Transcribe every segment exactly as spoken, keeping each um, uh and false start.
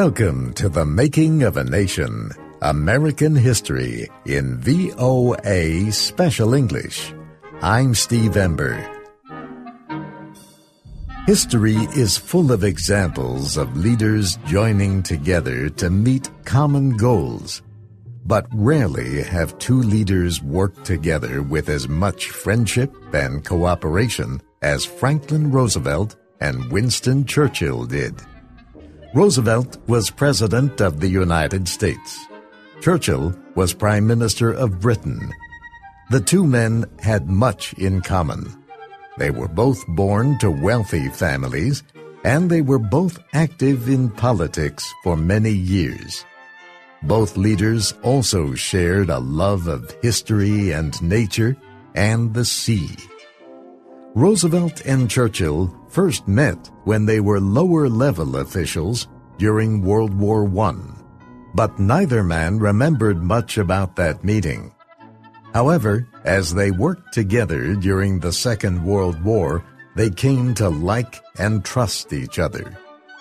Welcome to The Making of a Nation, American History in V O A Special English. I'm Steve Ember. History is full of examples of leaders joining together to meet common goals. But rarely have two leaders worked together with as much friendship and cooperation as Franklin Roosevelt and Winston Churchill did. Roosevelt was President of the United States. Churchill was Prime Minister of Britain. The two men had much in common. They were both born to wealthy families, and they were both active in politics for many years. Both leaders also shared a love of history and nature and the sea. Roosevelt and Churchill first met when they were lower-level officials during World War One, but neither man remembered much about that meeting. However, as they worked together during the Second World War, they came to like and trust each other.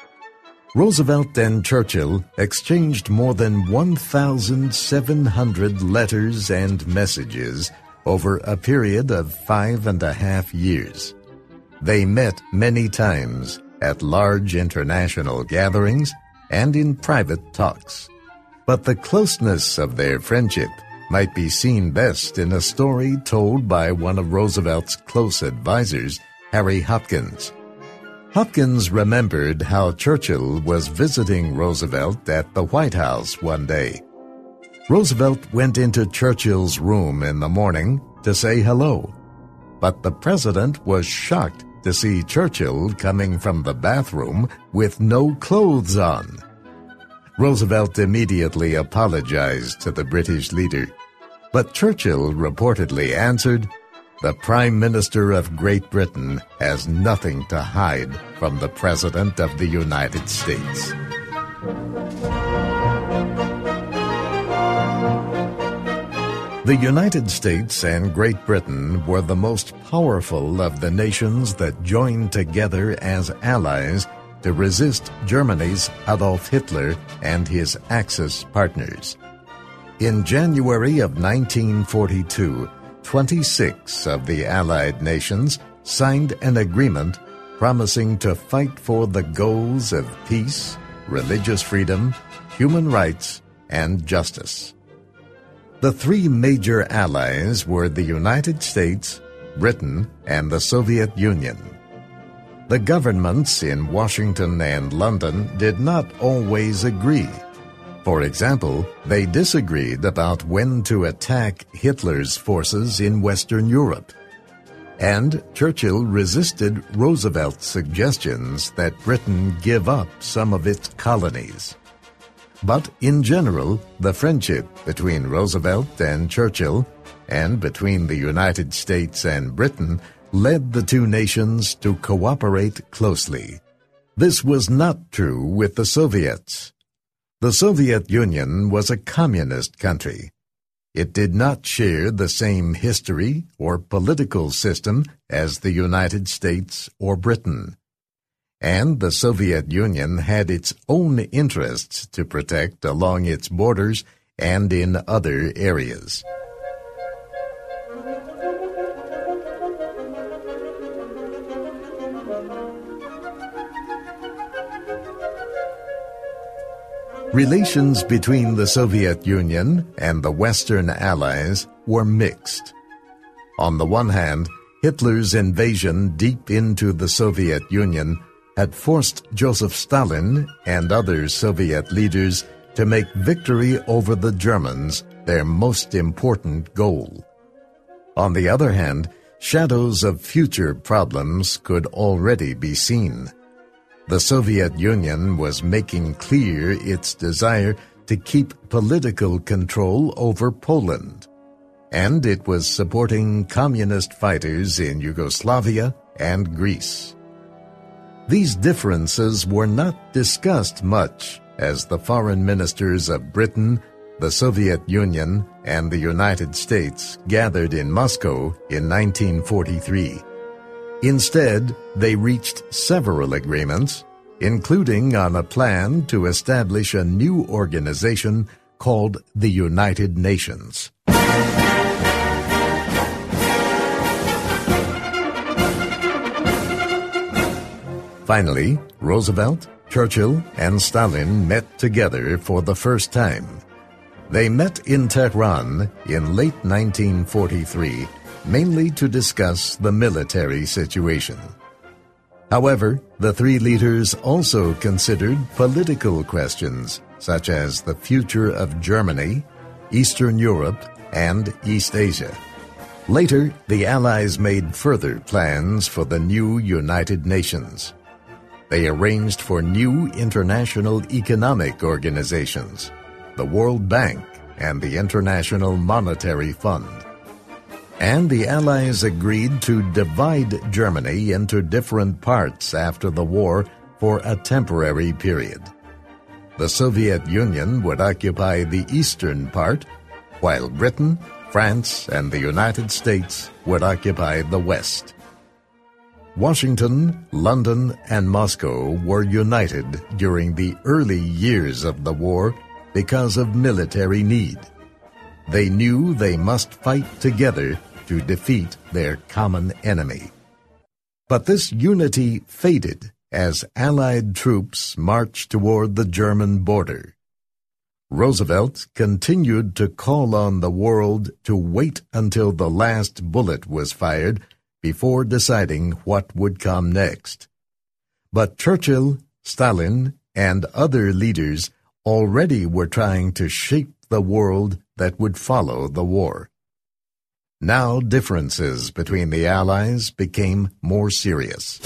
Roosevelt and Churchill exchanged more than one thousand seven hundred letters and messages over a period of five and a half years. They met many times at large international gatherings and in private talks. But the closeness of their friendship might be seen best in a story told by one of Roosevelt's close advisors, Harry Hopkins. Hopkins remembered how Churchill was visiting Roosevelt at the White House one day. Roosevelt went into Churchill's room in the morning to say hello, but the president was shocked to see Churchill coming from the bathroom with no clothes on. Roosevelt immediately apologized to the British leader, but Churchill reportedly answered, "The Prime Minister of Great Britain has nothing to hide from the President of the United States." The United States and Great Britain were the most powerful of the nations that joined together as allies to resist Germany's Adolf Hitler and his Axis partners. In January of nineteen forty-two, twenty-six of the Allied nations signed an agreement promising to fight for the goals of peace, religious freedom, human rights, and justice. The three major allies were the United States, Britain, and the Soviet Union. The governments in Washington and London did not always agree. For example, they disagreed about when to attack Hitler's forces in Western Europe. And Churchill resisted Roosevelt's suggestions that Britain give up some of its colonies. But in general, the friendship between Roosevelt and Churchill, and between the United States and Britain, led the two nations to cooperate closely. This was not true with the Soviets. The Soviet Union was a communist country. It did not share the same history or political system as the United States or Britain. And the Soviet Union had its own interests to protect along its borders and in other areas. Relations between the Soviet Union and the Western Allies were mixed. On the one hand, Hitler's invasion deep into the Soviet Union had forced Joseph Stalin and other Soviet leaders to make victory over the Germans their most important goal. On the other hand, shadows of future problems could already be seen. The Soviet Union was making clear its desire to keep political control over Poland, and it was supporting communist fighters in Yugoslavia and Greece. These differences were not discussed much as the foreign ministers of Britain, the Soviet Union, and the United States gathered in Moscow in nineteen forty-three. Instead, they reached several agreements, including on a plan to establish a new organization called the United Nations. Finally, Roosevelt, Churchill, and Stalin met together for the first time. They met in Tehran in late nineteen forty-three, mainly to discuss the military situation. However, the three leaders also considered political questions, such as the future of Germany, Eastern Europe, and East Asia. Later, the Allies made further plans for the new United Nations. They arranged for new international economic organizations, the World Bank and the International Monetary Fund. And the Allies agreed to divide Germany into different parts after the war for a temporary period. The Soviet Union would occupy the eastern part, while Britain, France, and the United States would occupy the west. Washington, London, and Moscow were united during the early years of the war because of military need. They knew they must fight together to defeat their common enemy. But this unity faded as Allied troops marched toward the German border. Roosevelt continued to call on the world to wait until the last bullet was fired before deciding what would come next. But Churchill, Stalin, and other leaders already were trying to shape the world that would follow the war. Now differences between the Allies became more serious.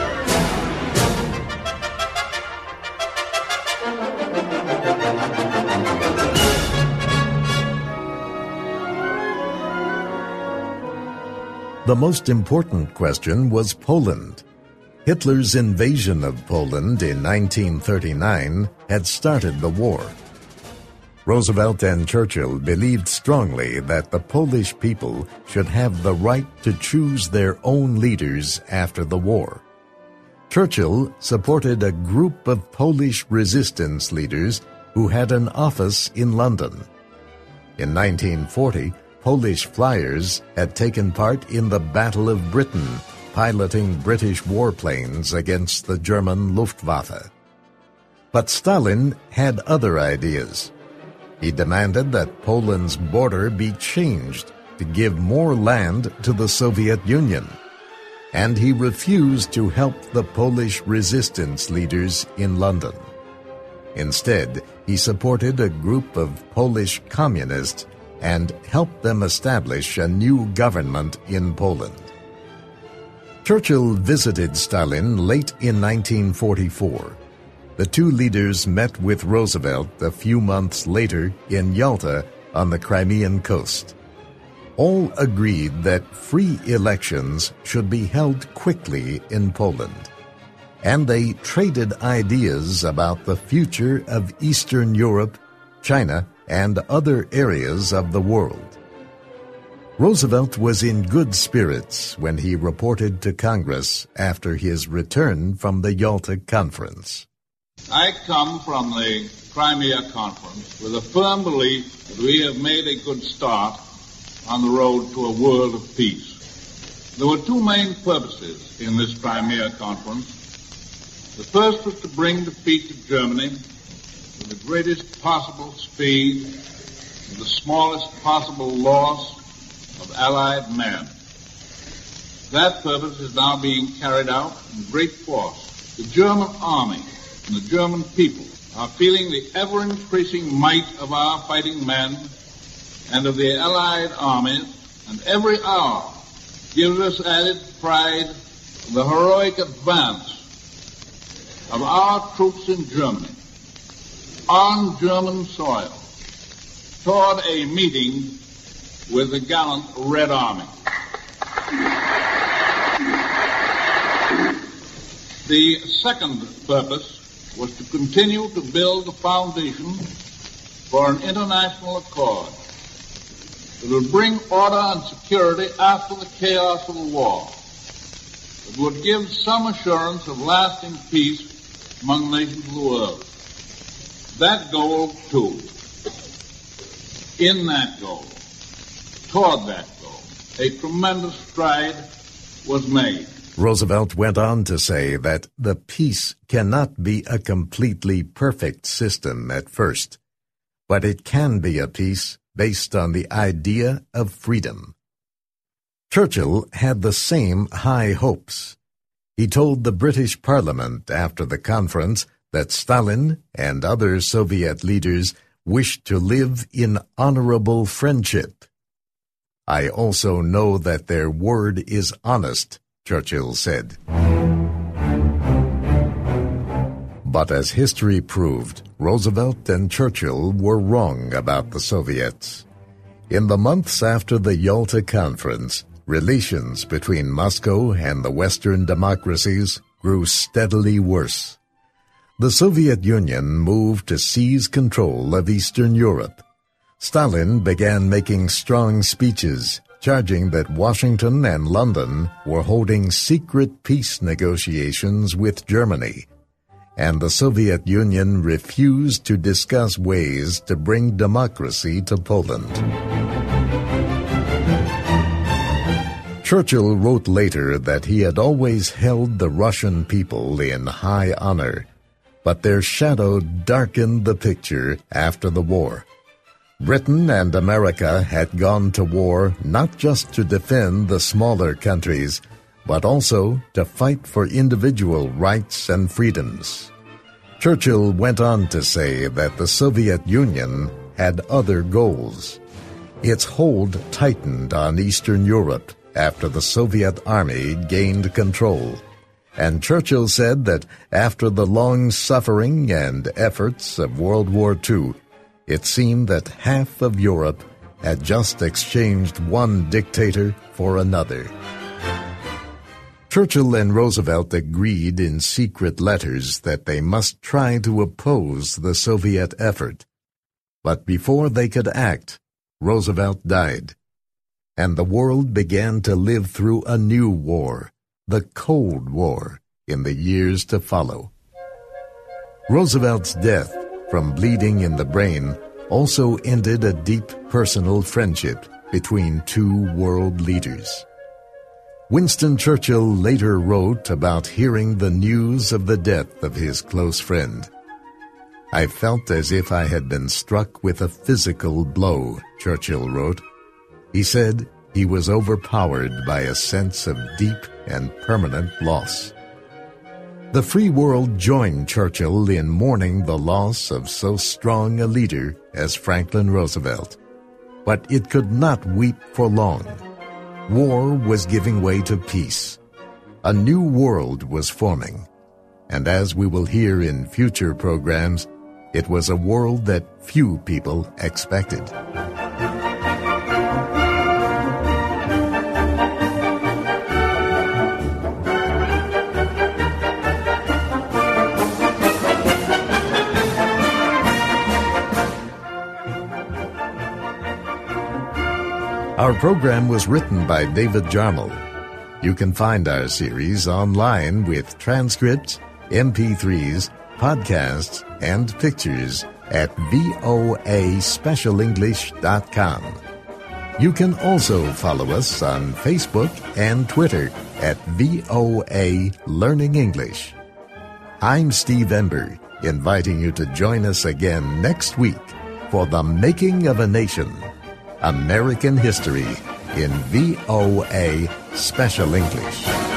The most important question was Poland. Hitler's invasion of Poland in nineteen thirty-nine had started the war. Roosevelt and Churchill believed strongly that the Polish people should have the right to choose their own leaders after the war. Churchill supported a group of Polish resistance leaders who had an office in London. In nineteen forty, Polish flyers had taken part in the Battle of Britain, piloting British warplanes against the German Luftwaffe. But Stalin had other ideas. He demanded that Poland's border be changed to give more land to the Soviet Union, and he refused to help the Polish resistance leaders in London. Instead, he supported a group of Polish communists and helped them establish a new government in Poland. Churchill visited Stalin late in nineteen forty-four. The two leaders met with Roosevelt a few months later in Yalta on the Crimean coast. All agreed that free elections should be held quickly in Poland, and they traded ideas about the future of Eastern Europe, China, and other areas of the world. Roosevelt was in good spirits when he reported to Congress after his return from the Yalta Conference. I come from the Crimea Conference with a firm belief that we have made a good start on the road to a world of peace. There were two main purposes in this Crimea Conference. The first was to bring defeat to Germany with the greatest possible speed and the smallest possible loss of Allied men. That purpose is now being carried out in great force. The German army and the German people are feeling the ever-increasing might of our fighting men and of the Allied armies, and every hour gives us added pride in the heroic advance of our troops in Germany, on German soil, toward a meeting with the gallant Red Army. The second purpose was to continue to build the foundation for an international accord that would bring order and security after the chaos of the war. It would give some assurance of lasting peace among the nations of the world. That goal, too, in that goal, toward that goal, a tremendous stride was made. Roosevelt went on to say that the peace cannot be a completely perfect system at first, but it can be a peace based on the idea of freedom. Churchill had the same high hopes. He told the British Parliament after the conference that Stalin and other Soviet leaders wished to live in honorable friendship. "I also know that their word is honest," Churchill said. But as history proved, Roosevelt and Churchill were wrong about the Soviets. In the months after the Yalta Conference, relations between Moscow and the Western democracies grew steadily worse. The Soviet Union moved to seize control of Eastern Europe. Stalin began making strong speeches, charging that Washington and London were holding secret peace negotiations with Germany, and the Soviet Union refused to discuss ways to bring democracy to Poland. Churchill wrote later that he had always held the Russian people in high honor, but their shadow darkened the picture after the war. Britain and America had gone to war not just to defend the smaller countries, but also to fight for individual rights and freedoms. Churchill went on to say that the Soviet Union had other goals. Its hold tightened on Eastern Europe after the Soviet Army gained control. And Churchill said that after the long suffering and efforts of World War Two, it seemed that half of Europe had just exchanged one dictator for another. Churchill and Roosevelt agreed in secret letters that they must try to oppose the Soviet effort. But before they could act, Roosevelt died, and the world began to live through a new war, the Cold War, in the years to follow. Roosevelt's death from bleeding in the brain also ended a deep personal friendship between two world leaders. Winston Churchill later wrote about hearing the news of the death of his close friend. "I felt as if I had been struck with a physical blow," Churchill wrote. He said he was overpowered by a sense of deep and permanent loss. The free world joined Churchill in mourning the loss of so strong a leader as Franklin Roosevelt. But it could not weep for long. War was giving way to peace. A new world was forming. And as we will hear in future programs, it was a world that few people expected. Our program was written by David Jarmel. You can find our series online with transcripts, M P threes, podcasts, and pictures at voa special english dot com. You can also follow us on Facebook and Twitter at V O A Learning English. I'm Steve Ember, inviting you to join us again next week for The Making of a Nation, American History in V O A Special English.